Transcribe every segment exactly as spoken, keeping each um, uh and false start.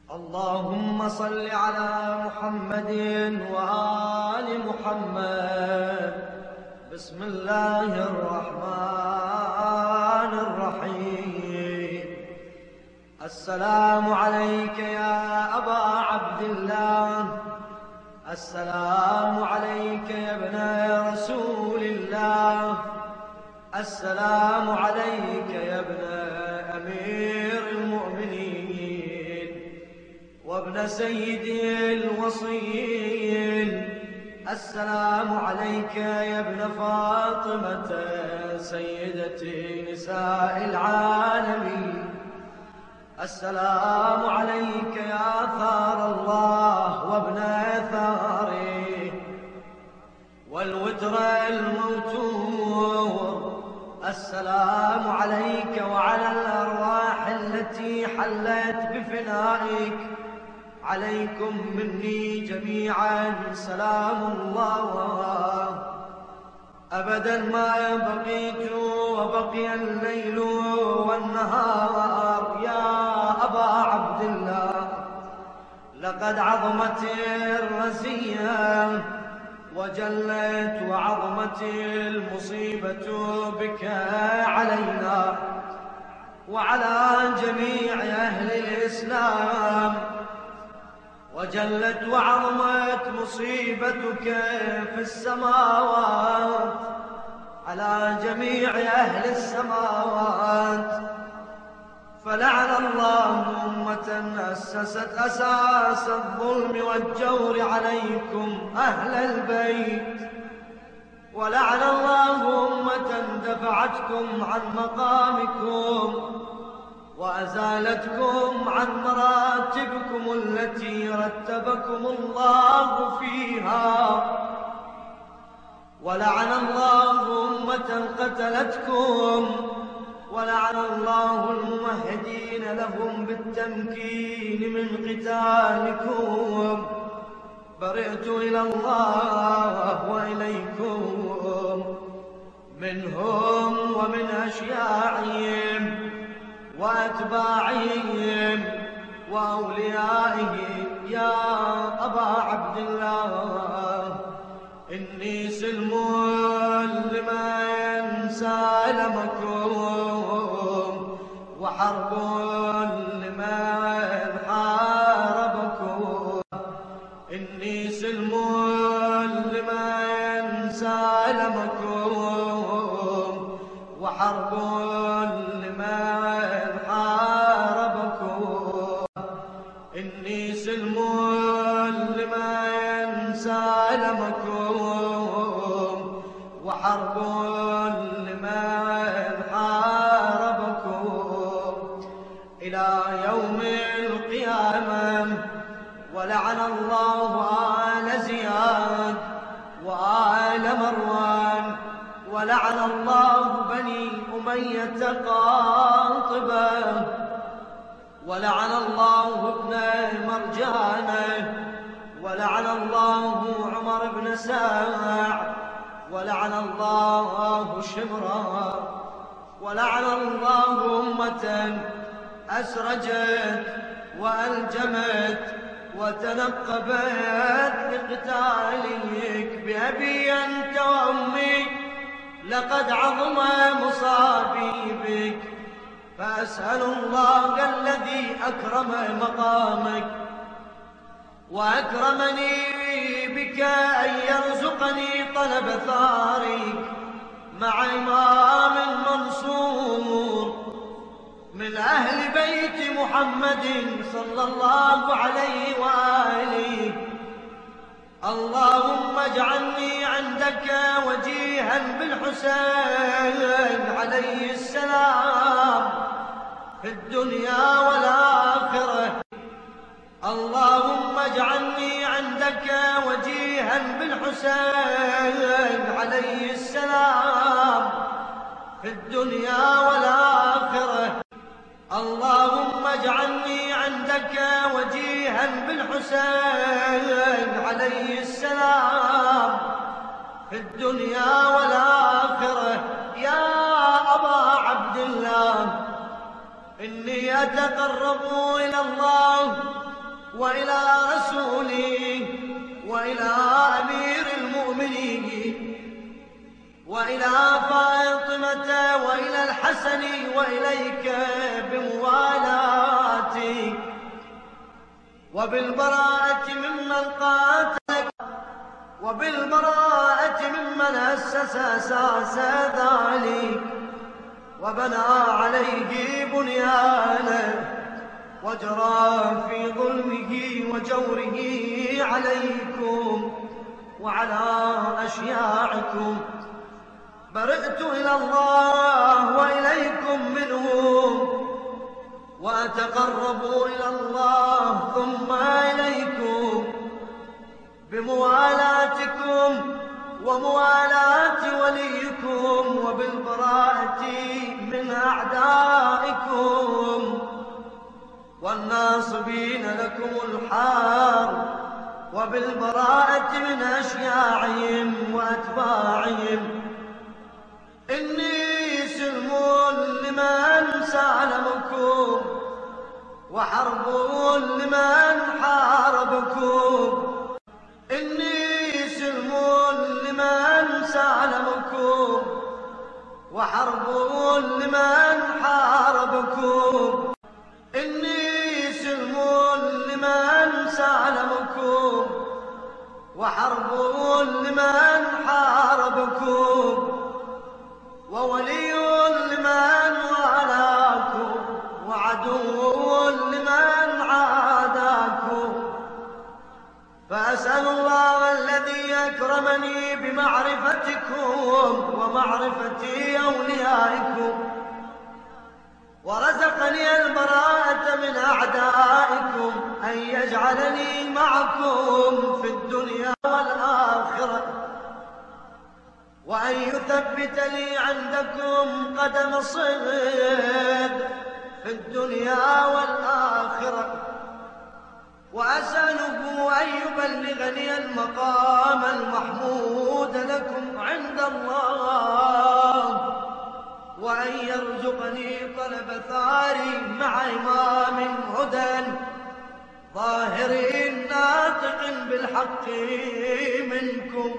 اللهم صل على محمد وآل محمد. بسم الله الرحمن الرحيم. السلام عليك يا أبا عبد الله، السلام عليك يا ابن رسول الله، السلام عليك يا ابن أمير المؤمنين وابن سيد الوصيين، السلام عليك يا ابن فاطمة سيدة نساء العالمين، السلام عليك يا ثار الله وابن ثاره والوتر الموتور، السلام عليك وعلى الأرواح التي حلت بفنائك، عليكم مني جميعا سلام الله. أبدا ما بقيت وبقي الليل والنهار يا أبا عبد الله، لقد عظمت الرزية وجلت وعظمت المصيبة بك علينا وعلى جميع أهل الإسلام، وجلت وعظمت مصيبتك في السماوات على جميع أهل السماوات، فلعن الله أمة أسست أساس الظلم والجور عليكم أهل البيت، ولعن الله أمة دفعتكم عن مقامكم وأزالتكم عن مراتبكم التي رتبكم الله فيها، ولعن الله أمة قتلتكم، ولعن الله الممهدين لهم بالتمكين من قتالكم. برئت إلى الله وإليكم منهم ومن أشياعهم وأتباعهم وأوليائهم يا أبا عبد الله، إني سلم لمن سالمكم وحرب لمن حاربكم، إني سلم لمن سالمكم وحرب لمن حاربكم، إني سلم لمن سالمكم وحرب لمن حاربكم إلى يوم القيامة. ولعن الله آل زياد وآل مروان، ولعن الله بني أمية قاطبة، ولعن الله ابن مرجانة، ولعن الله عمر بن ساع، ولعن الله شمرا، ولعن الله أمة أسرجت وألجمت وتنقبت لقتالك بأبي أنت وأمي، لقد عظم مصابي بك، فأسأل الله الذي أكرم مقامك وأكرمني بك أن يرزقني طلب ثارك مع إمام منصور من أهل بيت محمد صلى الله عليه وآله. اللهم اجعلني عندك وجيها بالحسين عليه السلام في الدنيا والآخرة. اللهم اجعلني عندك وجيها بالحسين عليه السلام في الدنيا والآخرة. اللهم اجعلني عندك وجيها بالحسين عليه السلام في الدنيا والآخرة يا أبا عبد الله. إني أتقرب إلى الله وإلى رسوله وإلى أمير المؤمنين وإلى فاطمة وإلى الحسن وإليك بموالاتي وبالبراءة ممن قاتلك وبالبراءة ممن أسس أساس ذلك وبنى عليه بنيانه وجرى في ظلمه وجوره عليكم وعلى أشياعكم. برئت إلى الله وإليكم منهم وأتقرب إلى الله ثم إليكم بموالاتكم وموالاة وليكم وبالبراءة من أعدائكم والناصبين لكم الحار وبالبراءة من أشياعهم وأتباعهم. إني سلم لمن سالمكم وحرب لمن حاربكم. إني سلم لمن سالمكم وحرب لمن حاربكم. إني سلم لمن سالمكم وحرب لمن حاربكم وولي لمن والاكم وعدو لمن عاداكم. فأسأل الله الذي أكرمني بمعرفتكم ومعرفة أوليائكم ورزقني البراءة من أعدائكم أن يجعلني معكم في الدنيا والآخرة وأن يثبت لي عندكم قدم صدق في الدنيا والآخرة. وأسأله أن يبلغني المقام المحمود لكم عند الله وأن يرزقني طلب ثاري مع إمام هدى ظاهر ناطق بالحق منكم.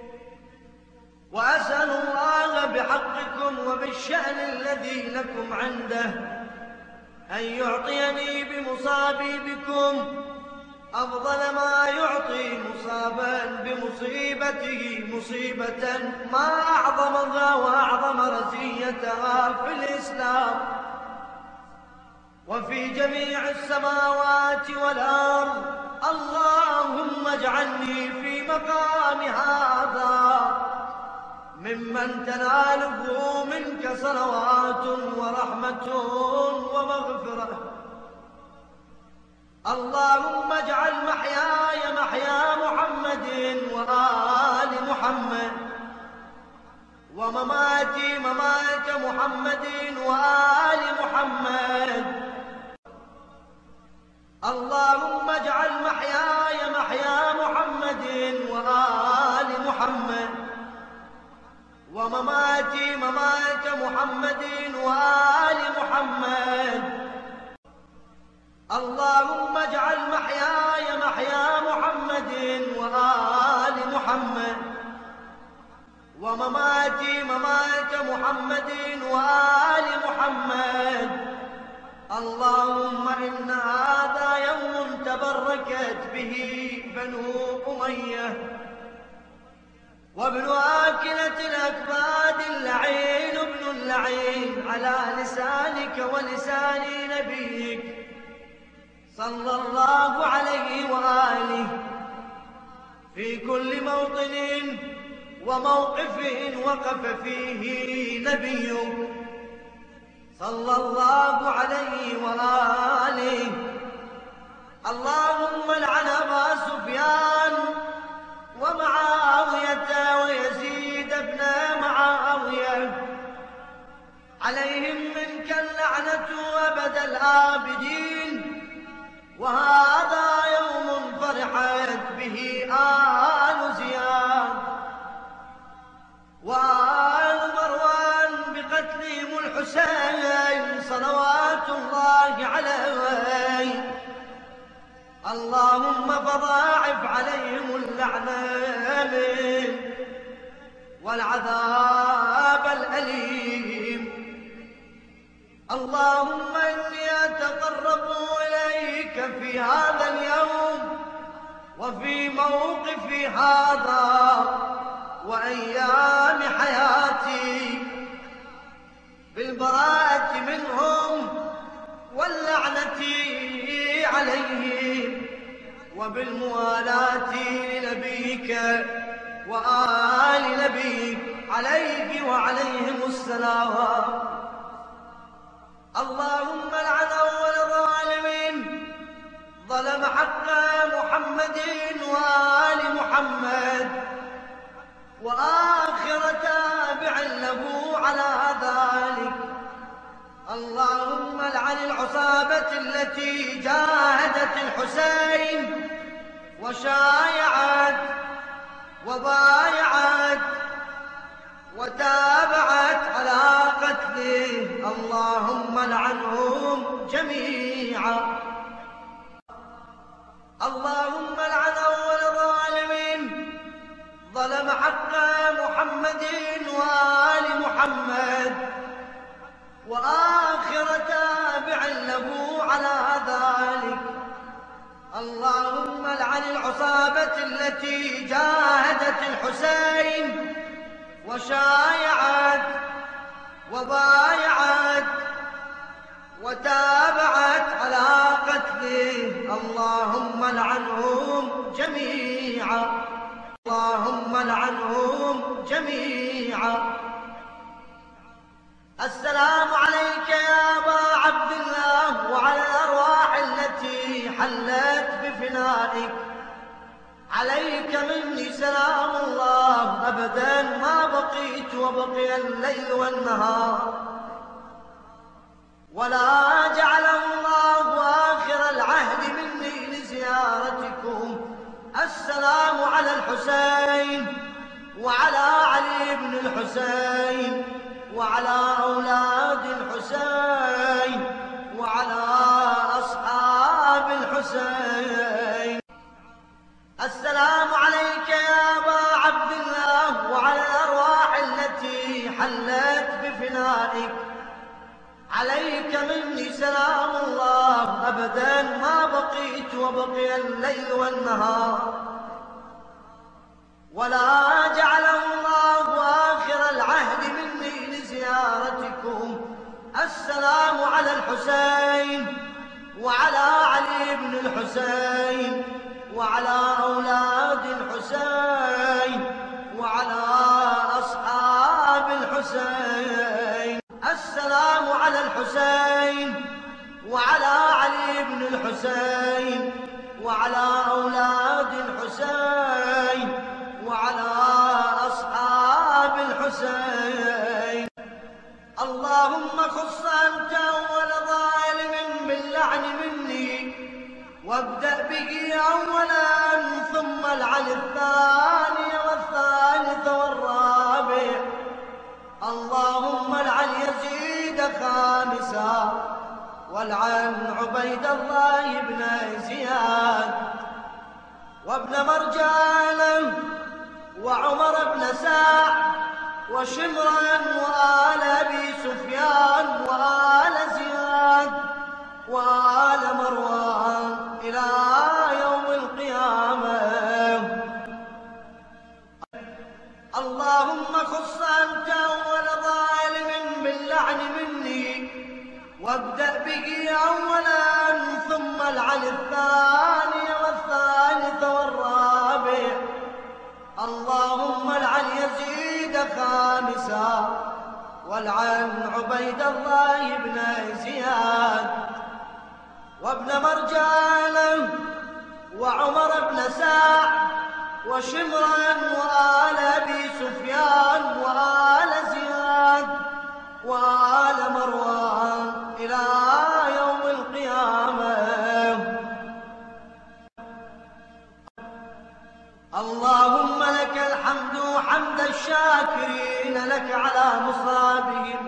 وأسأل الله بحقكم وبالشأن الذي لكم عنده أن يعطيني بمصابي بكم أفضل ما يعطي مصابا بمصيبته مصيبة ما أعظمها وأعظم رزيتها في الإسلام وفي جميع السماوات والأرض. اللهم اجعلني في مقام هذا ممن تناله منك صلوات ورحمة ومغفرة. اللهم اجعل محياي محيا محمد وآل محمد ومماتي ممات محمد وآل محمد. اللهم اجعل محياي محيا محمد وآل محمد ومماتي ممات محمد وآل محمد. اللهم اجعل محياي محيا محمد وآل محمد ومماتي ممات محمد وآل محمد. اللهم إن هذا يوم تبركت به بنو أمية وابن آكلة الأكباد اللعين ابن اللعين على لسانك ولسان نبيك صلى الله عليه وآله في كل موطن وموقف وقف فيه نبيك صلى الله عليه وآله. اللهم لعن أبا سفيان ومعاوية ويزيد ابن معاوية عليهم منك اللعنة أبد الآبدين. وهذا يوم فرحت به آل زياد وآل مروان بقتلهم الحسين صلوات الله عليه. اللهم فضاعف عليهم اللعنة والعذاب الأليم. اللهم إني أتقرب إليك في هذا اليوم وفي موقفي هذا وأيام حياتي بالبراءة منهم واللعنة عليهم وبالموالاة لنبيك وآل نبيك عليه وعليهم السلام. اللهم لعن أول ظالم ظلم حق محمد وآل محمد وآخر تابع له على ذلك. اللهم لعن العصابة التي جاهدت الحسين وشايعت وبايعت وتابعت على قتله. اللهم لعنهم جميعا. اللهم لعن أول ظالم ظلم حق محمد وآل محمد وآخر تابع له على ذلك. اللهم لعن العصابة التي جاهدت الحسين وشايعت وبايعت وتابعت على قتله. اللهم لعنهم جميعا. اللهم لعنهم جميعا. السلام عليك يا أبا عبد الله وعلى الأرواح التي حلت بفنائك. عليك مني سلام الله أبدا ما بقيت وبقي الليل والنهار، ولا جعله الله آخر العهد مني لزيارتكم. السلام على الحسين وعلى علي بن الحسين وعلى أولاد الحسين وعلى أصحاب الحسين. السلام عليك يا أبا عبد الله وعلى الأرواح التي حلت بفنائك. عليك مني سلام الله أبدا ما بقيت وبقي الليل والنهار، ولا جعله الله آخر العهد مني لزيارتكم. السلام على الحسين وعلى علي بن الحسين وعلى أولاد الحسين وعلى أصحاب الحسين. السلام على الحسين وعلى علي بن الحسين وعلى أولاد الحسين وعلى أصحاب الحسين. اللهم خص أنت أول ظالم باللعن مني، وابدأ به أولا ثم العن الثاني والثالث والرابع. اللهم العن يزيد خامسا، والعن عبيد الله بن زياد وابن مرجان وعمر بن سعد وشمرا وآل أبي سفيان وآل زياد وآل مروان إلى يوم القيامة. اللهم خص أنت أول ظالم باللعن مني، وابدأ به أولا ثم العن الثاني والثالث والرابع. اللهم العن يزيد خامسا، والعن عبيد الله بن زياد وابن مرجان وعمر بن سعد وشمرا وآل أبي سفيان وآل زياد وآل مروان إلى يوم القيامة. اللهم لك الحمد حمد الشاكرين لك على مصابهم.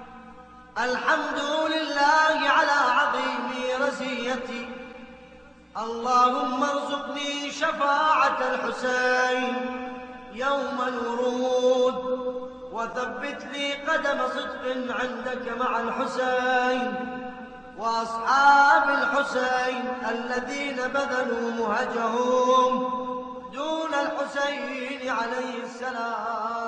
الحمد لله على عظيم رزيتي. اللهم ارزقني شفاعة الحسين يوم الورود، وثبت لي قدم صدق عندك مع الحسين وأصحاب الحسين الذين بذلوا مهجهم دون الحسين عليه السلام.